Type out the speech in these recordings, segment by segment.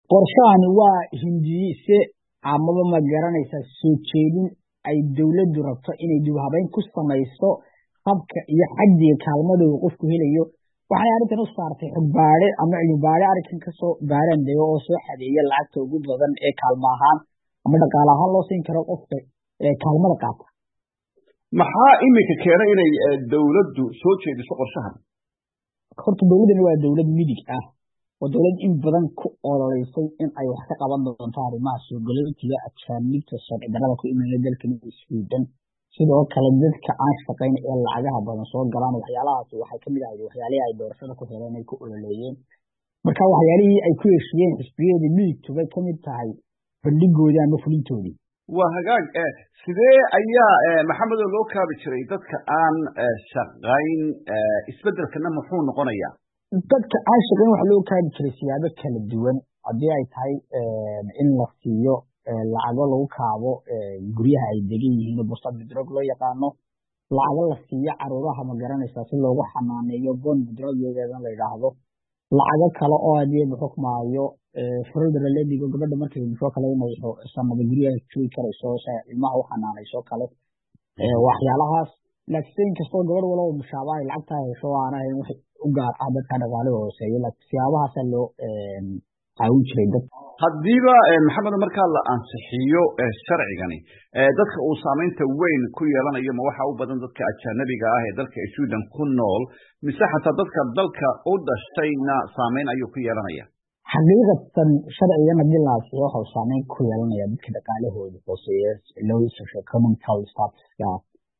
qorshahani waa hindiise amaba ma garanaysaa soo jeedin ay dawladdu rabto inay dib u habeyn ku samayso habka iyo xaddiga kaalmada uu qofku helayo. waxay arrintan u saartay xogbaadhe ama cilmibaadhe arrinkan kasoo baarandayo oo soo xadeeya lacagta ugu badan ee kaalmo ahaan ama dhaqaale ahaan loo siin karo qofka kaalmada qaata. maxaa iminka keenay inay dawladdu soo jeediso qorshahan? horta dawladdani waa dawlad midig ah oo dawlad in badan ku ololeysay in ay wax ka qaban doonto arrimaha soo galootiga ajaanibta sharci darrada ku imanaya dalkan Sweden. sidoo kale dadka aan shaqayn ee lacagaha badan soo galaan waxyaalahaas waxay kamid ahayd waxyaalihii ay doorashada ku heleen ay ku ololeeyeen. marka waxyaalihii ay ku heshiiyeen xisbiyadii midigtu bay kamid tahay bandhigoodii ama fulintoodii. waa hagaag sidee ayaa maxamed loo kaabi jiray dadka aan shaqayn isbedelkana muxuu noqonayaa? dadka aan shaqayn waxa loo kaabi jiray siyaabo kala duwan haddii ay tahay in la siiyo lacago lagu kaabo guryaha ay degan yihiin bursad midroog loo yaqaano, lacago la siiyo caruuraha ma garanaysaa si loogu xanaaneeyo bon midroogyeedan la yidhaahdo, lacago kale oo hadii la xukmaayo furada la dhigo gabadha markay muxuu kale inay sanada guryaha joogi karayso ilmaha u xanaanayso kale waxyaalahaas. laakiin kastoo gabadh walba mushaabaha lacagta hesho aan ahayn wax u gaar ah dadka dhaqaale hooseeya laakiin siyaabahaas loo caawin jiray dad. haddiiba maxamed markaa la ansixiyo sharcigani dadka uu saameynta weyn ku yeelanayo ma waxa u badan dadka ajnabiga ah ee dalka Sweden ku nool mise xataa dadka dalka u dhashayna saameyn ayuu ku yeelanaya? xaqiiqatan sharcigan haddii la ansixiyo waxa uu saameyn ku yeelanaya dadka dhaqaalahooda hooseeya low economical status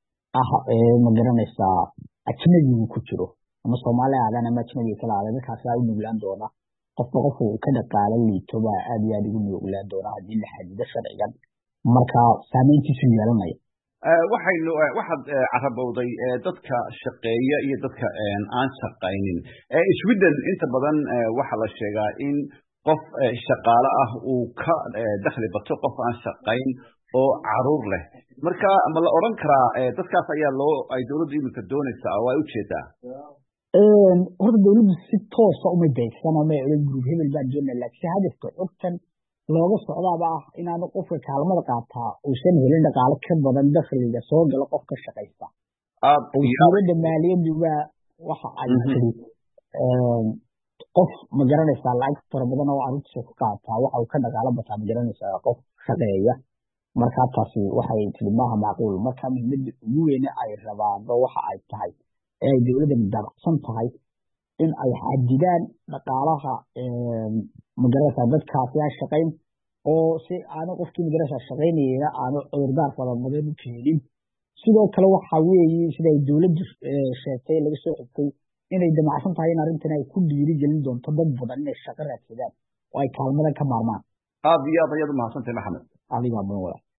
ma garanaysaa ajnabigu ku jiro ama Soomaaliya ama ajnabiga kale ah dadkaas ay u nuglaan doona qofku ka dhaqaale liito baa aad iyo aad ugu nuglaan doona haddii la xadido sharcigan marka saameyntiisu yeelanaya. waxaad carabowday dadka shaqeeya iyo dadka aan shaqaynin Sweden inta badan waxa la sheegaa in qof shaqaale ah uu ka dakhli bato qof aan shaqayn oo caruur leh. marka ma la oran karaa dadkaas ayaa ay dawladdu iminka doonaysaa oo ay u jeedaa? horta dawladdu si toos ah uma beegsan ama group hebel baa doonaya laakiin hadafka xogtan looga socdaaba ah inaanu qofka kaalmada qaataa uusan helin dhaqaale ka badan dakhliga soo gala qofka shaqaysta. dawladda maaliyaddu waa waxa ay tiri qof ma garanaysaa lacag fara badan oo arrintiisa ku qaataa waxa uu ka dhaqaale bataa ma garanaysaa qof shaqeeya. marka taasi waxay tiri maaha macquul. marka muhiimadda ugu weyn ay rabaan waxa ay tahay ay dawladda dabacsan tahay in ay xadidaan dhaqaalaha ma garanaysaa dadkaasi aan shaqayn oo si aanu qofkii ma garanaysaa shaqaynayna aanu cudurdaar fara badan u keenin. sidoo kale waxa weeye sida ay dawladdu sheegtay laga soo xigtay inay damacsan tahay in arrintan ay ku dhiirigelin doonto dad badan inay shaqo raadsadaan oo ay kaalmadan ka maarmaan. aad iyo aad ayaad u mahadsantahay maxamed. adiga ma wada